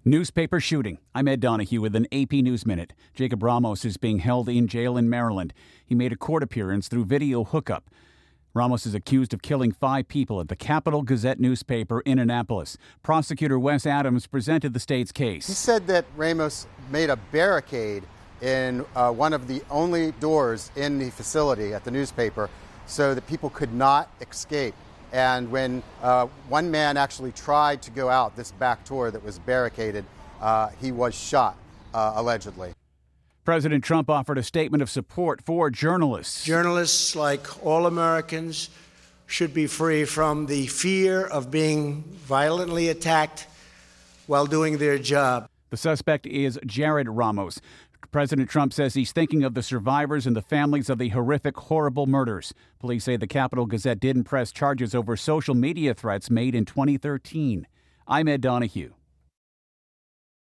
Newspaper shooting. I'm Ed Donahue with an AP News Minute. Jacob Ramos is being held in jail in Maryland. He made a court appearance through video hookup. Ramos is accused of killing 5 people at the Capital Gazette newspaper in Annapolis. Prosecutor Wes Adams presented the state's case. He said that Ramos made a barricade in one of the only doors in the facility at the newspaper so that people could not escape. And when one man actually tried to go out this back door that was barricaded, he was shot, allegedly. President Trump offered a statement of support for journalists. Journalists, like all Americans, should be free from the fear of being violently attacked while doing their job. The suspect is Jared Ramos. President Trump says he's thinking of the survivors and the families of the horrific, horrible murders. Police say the Capital Gazette didn't press charges over social media threats made in 2013. I'm Ed Donahue.